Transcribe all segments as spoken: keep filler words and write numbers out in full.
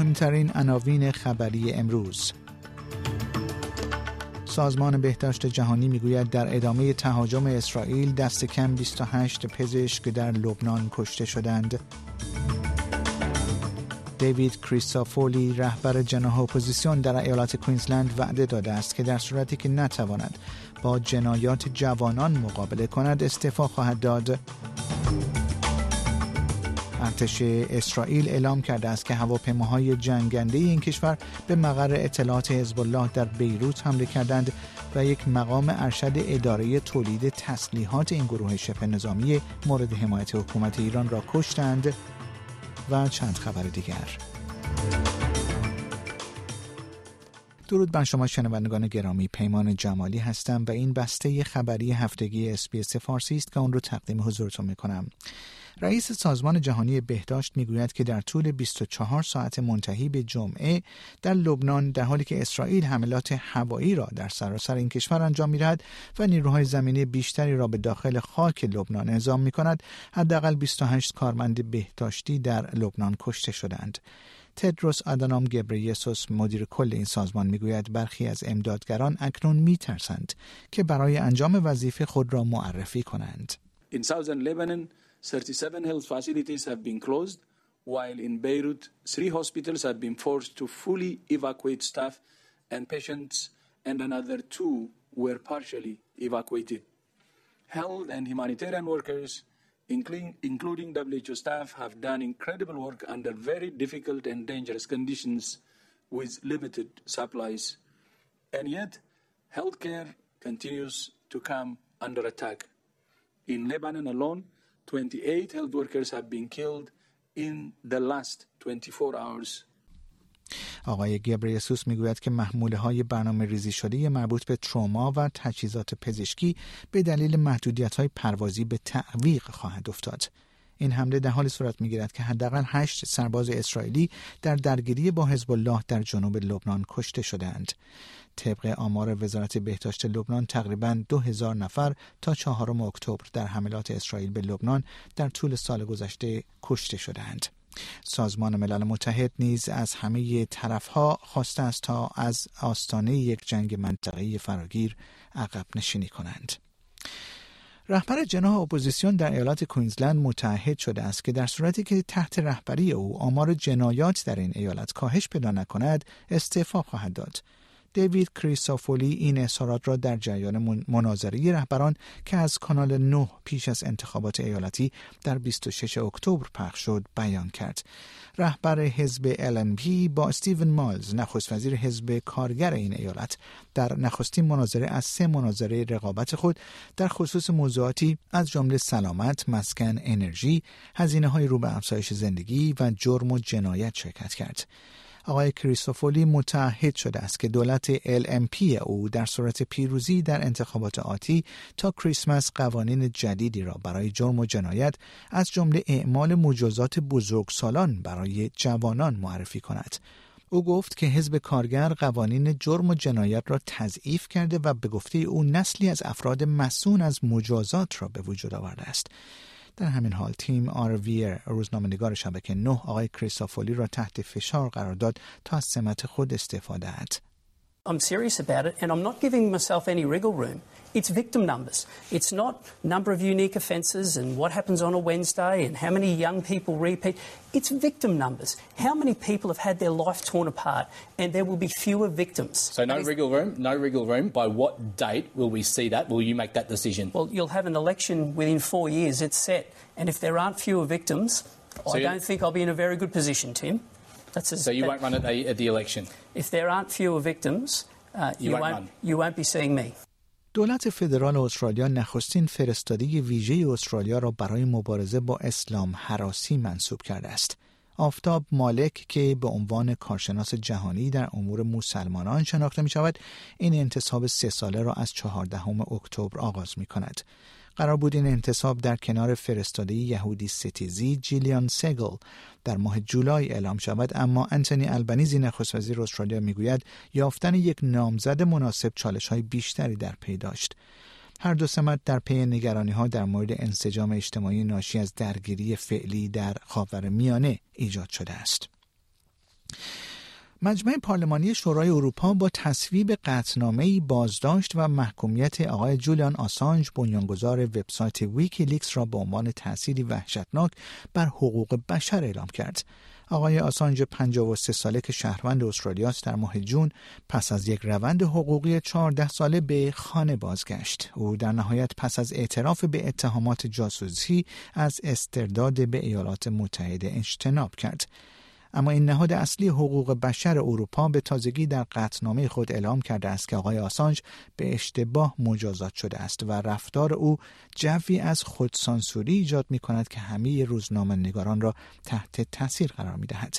مهمترین عناوین خبری امروز. سازمان بهداشت جهانی میگوید در ادامه تهاجم اسرائیل دست کم بیست و هشت پزشک در لبنان کشته شدند. دیوید کریستوفولی رهبر جناح اپوزیسیون در ایالت کوینزلند وعده داده است که در صورتی که نتواند با جنایات جوانان مقابله کند استعفا خواهد داد. ارتش اسرائیل اعلام کرده است که هواپیماهای جنگنده این کشور به مقر اطلاعات حزب الله در بیروت حمله کردند و یک مقام ارشد اداره تولید تسلیحات این گروه شبه نظامی مورد حمایت حکومت ایران را کشتند و چند خبر دیگر. درود بر شما شنوندگان گرامی، پیمان جمالی هستم و این بسته خبری هفتگی اس‌بی‌اس فارسی است که اون رو تقدیم حضورتون میکنم. رئیس سازمان جهانی بهداشت میگوید که در طول بیست و چهار ساعت منتهی به جمعه در لبنان، در حالی که اسرائیل حملات هوایی را در سراسر این کشور انجام می‌دهد و نیروهای زمینی بیشتری را به داخل خاک لبنان اعزام می‌کند، حداقل بیست و هشت کارمند بهداشتی در لبنان کشته شدند. تدروس آدانوم گبریسوس مدیر کل این سازمان میگوید برخی از امدادگران اکنون میترسند که برای انجام وظیفه خود را معرفی کنند. In southern Lebanon, thirty-seven health facilities have been closed, while in Beirut, three hospitals have been forced to fully evacuate staff and patients, and another two were partially evacuated. Health and humanitarian workers, including, including W H O staff, have done incredible work under very difficult and dangerous conditions with limited supplies. And yet, healthcare continues to come under attack. In Lebanon alone, twenty-eight health workers have been killed in the last twenty-four hours. آقای گبریسوس میگوید که محموله‌های برنامه ریزی شده مربوط به تروما و تجهیزات پزشکی به دلیل محدودیت‌های پروازی به تعویق خواهد افتاد. این حمله در حال صورت می‌گیرد که حداقل هشت سرباز اسرائیلی در درگیری با حزب الله در جنوب لبنان کشته شدند. طبق آمار وزارت بهداشت لبنان تقریباً دو هزار نفر تا چهارم اکتبر در حملات اسرائیل به لبنان در طول سال گذشته کشته شدند. سازمان ملل متحد نیز از همه طرفها خواسته است تا از آستانه یک جنگ منطقه‌ای فراگیر عقب نشینی کنند. رهبر جناح اپوزیسیون در ایالت کوینزلند متعهد شده است که در صورتی که تحت رهبری او آمار جنایات در این ایالت کاهش پیدا نکند استعفا خواهد داد. دیوید کریستوفولی این اظهارات را در جریان مناظره رهبران که از کانال نه پیش از انتخابات ایالتی در بیست و ششم اکتبر پخش شد بیان کرد. رهبر حزب ال ان پی با استیون مایلز، نخست وزیر حزب کارگر این ایالت، در نخستین مناظره از سه مناظره رقابت خود در خصوص موضوعاتی از جمله سلامت، مسکن، انرژی، هزینه‌های رو به افزایش زندگی و جرم و جنایت شرکت کرد. آقای کریستوفولی متعهد شده است که دولت ال ام پی او در صورت پیروزی در انتخابات آتی تا کریسمس قوانین جدیدی را برای جرم و جنایت از جمله اعمال مجازات بزرگسالان برای جوانان معرفی کند. او گفت که حزب کارگر قوانین جرم و جنایت را تضعیف کرده و به گفته او نسلی از افراد مسئول از مجازات را به وجود آورده است. در همین حال تیم آرویر، روزنامه‌نگار شبکه نه، آقای کریستوفولی را تحت فشار قرار داد تا از سمت خود استعفا دهد. I'm serious about it and I'm not giving myself any wriggle room. It's victim numbers. It's not number of unique offences and what happens on a Wednesday and how many young people repeat. It's victim numbers. How many people have had their life torn apart and there will be fewer victims. So no wriggle room, no wriggle room. By what date will we see that? Will you make that decision? Well, you'll have an election within four years. It's set. And if there aren't fewer victims, so I don't think I'll be in a very good position, Tim. That's a, so you won't run at the, at the election? If there aren't fewer victims, uh, you, you, won't, you won't be seeing me. دولت فدرال استرالیا نخستین فرستاده ویژه استرالیا را برای مبارزه با اسلام هراسی منصوب کرده است. آفتاب مالک که به عنوان کارشناس جهانی در امور مسلمانان شناخته می شود، این انتصاب سه ساله را از چهاردهم اکتبر آغاز می کند. قرار بود این انتصاب در کنار فرستاده یهودی ستیزی جیلیان سگل در ماه جولای اعلام شود، اما انتونی البنیزی نخست وزیر استرالیا میگوید یافتن یک نامزد مناسب چالش‌های بیشتری در پی داشت. هر دو سمت در پی نگرانی‌ها در مورد انسجام اجتماعی ناشی از درگیری فعلی در خاورمیانه ایجاد شده است. مجمع پارلمانی شورای اروپا با تصویب قطعنامه‌ای بازداشت و محکومیت آقای جولیان آسانج بنیانگذار وبسایت ویکیلیکس را به عنوان تأثیری وحشتناک بر حقوق بشر اعلام کرد. آقای آسانج پنجاه و سه ساله که شهروند استرالیا است در ماه جون پس از یک روند حقوقی چهارده ساله به خانه بازگشت. او در نهایت پس از اعتراف به اتهامات جاسوسی از استرداد به ایالات متحده اجتناب کرد. اما این نهاد اصلی حقوق بشر اروپا به تازگی در قطعنامه خود اعلام کرده است که آقای آسانج به اشتباه مجازات شده است و رفتار او جوی از خودسانسوری ایجاد می کند که همه روزنامه‌نگاران را تحت تاثیر قرار می دهد.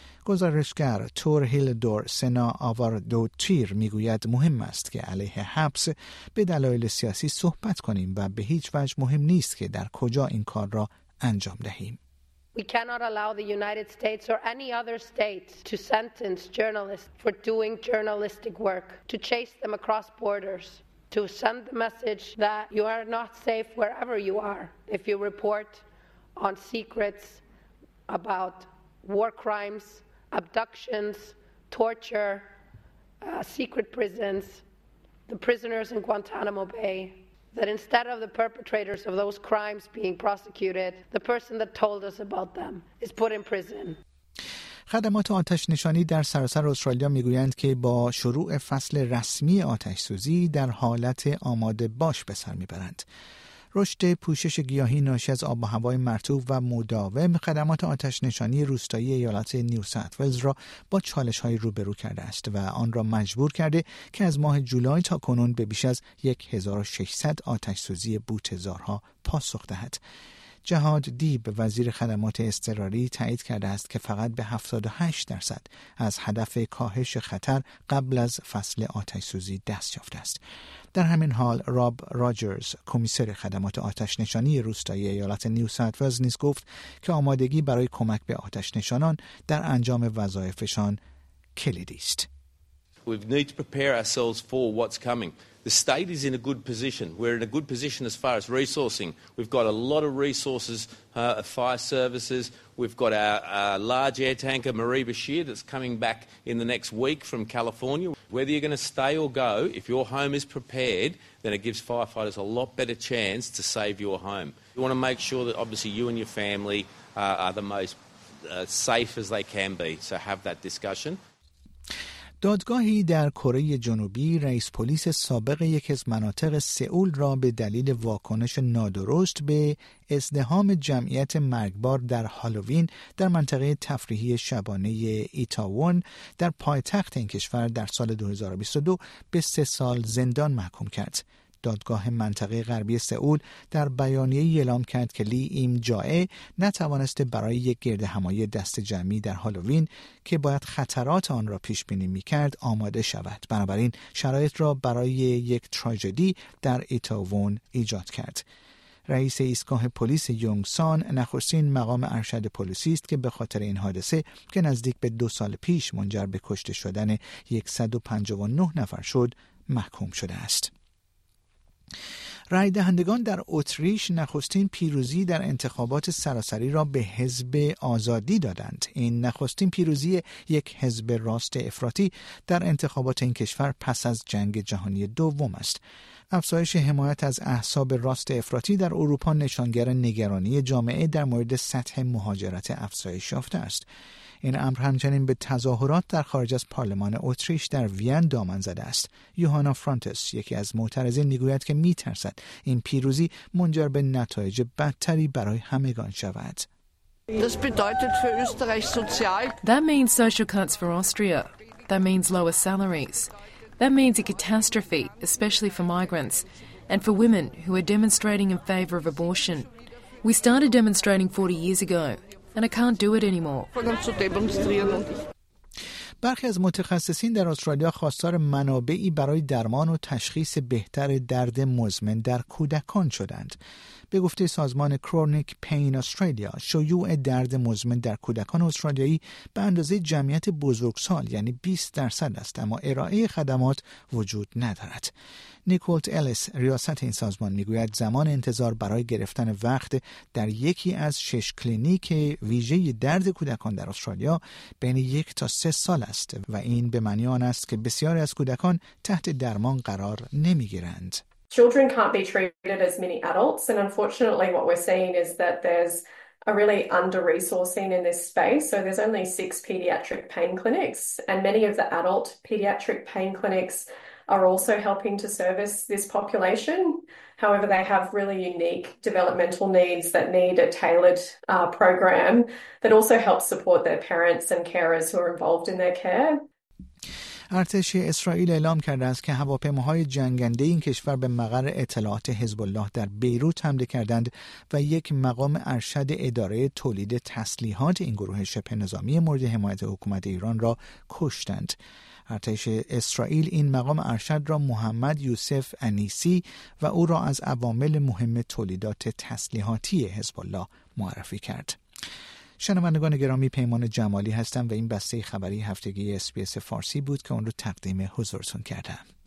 گزارشگر تور هیلدور سنا آواردوتیر می گوید مهم است که علیه حبس به دلایل سیاسی صحبت کنیم و به هیچ وجه مهم نیست که در کجا این کار را انجام دهیم. We cannot allow the United States or any other state to sentence journalists for doing journalistic work, to chase them across borders, to send the message that you are not safe wherever you are if you report on secrets about war crimes, abductions, torture, uh, secret prisons, the prisoners in Guantanamo Bay. That instead of the perpetrators of those crimes being prosecuted, the person that told us about them is put in prison. خدمات آتش نشانی در سراسر استرالیا میگویند که با شروع فصل رسمی آتش سوزی در حالت آماده باش به سر میبرند. رشد پوشش گیاهی ناشی از آب و هوای مرطوب و مداوم خدمات آتش نشانی روستایی ایالت نیو ساوت ولز را با چالش‌های روبرو کرده است و آن را مجبور کرده که از ماه جولای تا کنون به بیش از هزار و ششصد آتش سوزی بوته‌زارها پاسخ دهد. جهاد دیب وزیر خدمات اضطراری تایید کرده است که فقط به هفتاد و هشت درصد از هدف کاهش خطر قبل از فصل آتش سوزی دست یافته است. در همین حال راب راجرز کمیسر خدمات آتش نشانی روستایی ایالت نیو ساوت ولز نیز گفت که آمادگی برای کمک به آتش نشانان در انجام وظایفشان کلیدی است. We need to prepare ourselves for what's coming. The state is in a good position. We're in a good position as far as resourcing. We've got a lot of resources uh, of fire services. We've got our, our large air tanker, Marie Bashir, that's coming back in the next week from California. Whether you're going to stay or go, if your home is prepared, then it gives firefighters a lot better chance to save your home. You want to make sure that obviously you and your family uh, are the most uh, safe as they can be. So have that discussion. دادگاهی در کره جنوبی رئیس پلیس سابق یکی از مناطق سئول را به دلیل واکنش نادرست به ازدحام جمعیت مرگبار در هالووین در منطقه تفریحی شبانه ایتاوون در پایتخت این کشور در سال دو هزار و بیست و دو به سه سال زندان محکوم کرد. دادگاه منطقه غربی سئول در بیانیه‌ای اعلام کرد که لی ایم جائه نتوانسته برای یک گردهمایی دست جمعی در هالووین که باید خطرات آن را پیش بینی می‌کرد آماده شود. بنابراین شرایط را برای یک تراژدی در ایتاوون ایجاد کرد. رئیس ایستگاه پلیس یونگسان نخستین مقام ارشد پلیسی است که به خاطر این حادثه که نزدیک به دو سال پیش منجر به کشته شدن صد و پنجاه و نه نفر شد محکوم شده است. رای دهندگان در اتریش نخستین پیروزی در انتخابات سراسری را به حزب آزادی دادند. این نخستین پیروزی یک حزب راست افراطی در انتخابات این کشور پس از جنگ جهانی دوم است. افزایش حمایت از احزاب راست افراطی در اروپا نشانگر نگرانی جامعه در مورد سطح مهاجرت افزایش یافته است. این امر همچنین به تظاهرات در خارج از پارلمان اتریش در وین دامن زده است. یوهانا فرانتس یکی از معترضین میگوید که میترسد این پیروزی منجر به نتایج بدتری برای همگان شود. That means social cuts for Austria. That means lower salaries. That means a catastrophe, especially for migrants and for women who are demonstrating in favor of abortion. We started demonstrating forty years ago. And I can't do it anymore. برخی از متخصصین در استرالیا خواستار منابعی برای درمان و تشخیص بهتر درد مزمن در کودکان شدند. به گفته سازمان کرونیک پین استرالیا، شیوع درد مزمن در کودکان استرالیایی به اندازه جمعیت بزرگسال یعنی بیست درصد است، اما ارائه خدمات وجود ندارد. نیکولت الیس ریاست این سازمان میگوید زمان انتظار برای گرفتن وقت در یکی از شش کلینیک ویژه درد کودکان در استرالیا بین یک تا سه سال است و این به معنی آن است که بسیاری از کودکان تحت درمان قرار نمیگیرند. Children can't be treated as many adults, and unfortunately what we're seeing is that there's a really under-resourcing in this space. So there's only six paediatric pain clinics, and many of the adult paediatric pain clinics are also helping to service this population. However, they have really unique developmental needs that need a tailored uh, program that also helps support their parents and carers who are involved in their care. ارتش اسرائیل اعلام کرده است که هواپیماهای جنگنده این کشور به مقر اطلاعات حزب الله در بیروت حمله کردند و یک مقام ارشد اداره تولید تسلیحات این گروه شبه نظامی مورد حمایت حکومت ایران را کشتند. ارتش اسرائیل این مقام ارشد را محمد یوسف انیسی و او را از عوامل مهم تولیدات تسلیحاتی حزب الله معرفی کرد. شنوندگان گرامی، پیمان جمالی هستم و این بسته خبری هفتگی اس بی اس فارسی بود که اون رو تقدیم حضورتون کردم.